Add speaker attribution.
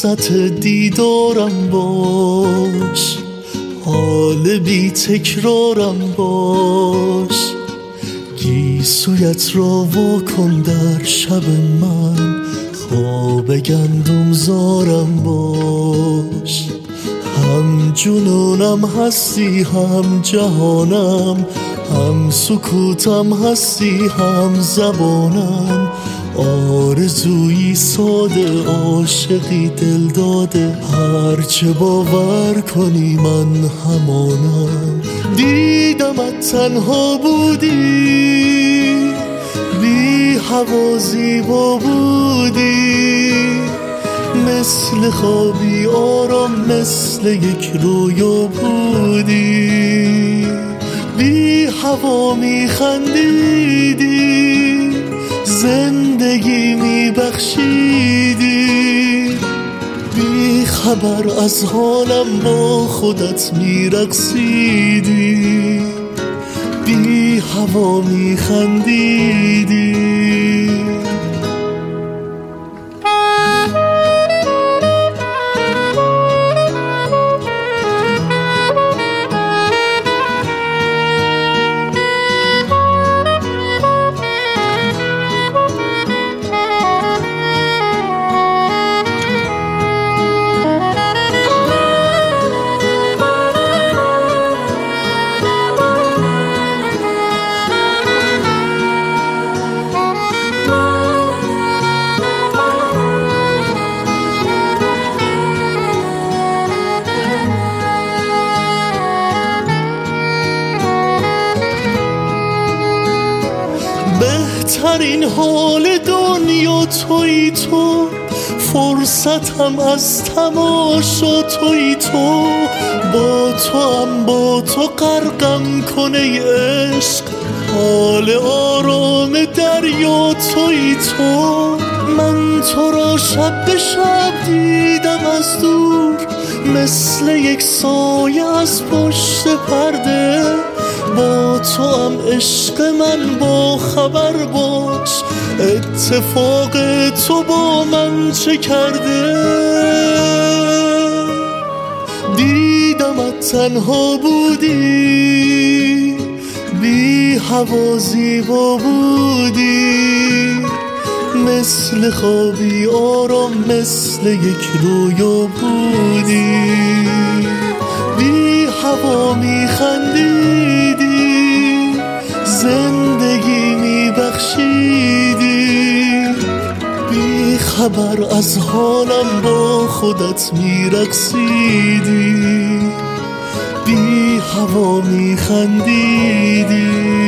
Speaker 1: وسط دیدارم باش، حال بی تکرارم باش، گیسویت را واکن در شب من، خواب گندم زارم باش. هم جنونم هستی هم جهانم، هم سکوتم هستی هم زبانم، آرزویی ساده عاشقی دل داده، هرچه باور کنی من همانم. دیدمت تنها بودی، بی هوا زیبا بودی، مثل خوابی آرام مثل یک رویا بودی، بی هوا میخندیدی، زندگی میبخشیدی، بی خبر از حالم با خودت میرقصیدی، بی هوا میخندیدی. بهترین حال دنیا تویی تو، فرصتم از تماشا تویی تو، با تو غرقم کنه عشق، حال آرام دریا تویی تو. من تو را شب به شب دیدم از دور، مثل یک سایه از پشت پرده، با تو هم عشق من با خبر باش، اتفاق تو با من چه کرده. دیدمت تنها بودی، بی هوا زیبا بودی، مثل خوابی آرام مثل یک رویا بودی، بی هوا میخندیدی، زندگی میبخشیدی، بی خبر از حالم با خودت میرقصیدی، بی هوا میخندیدی.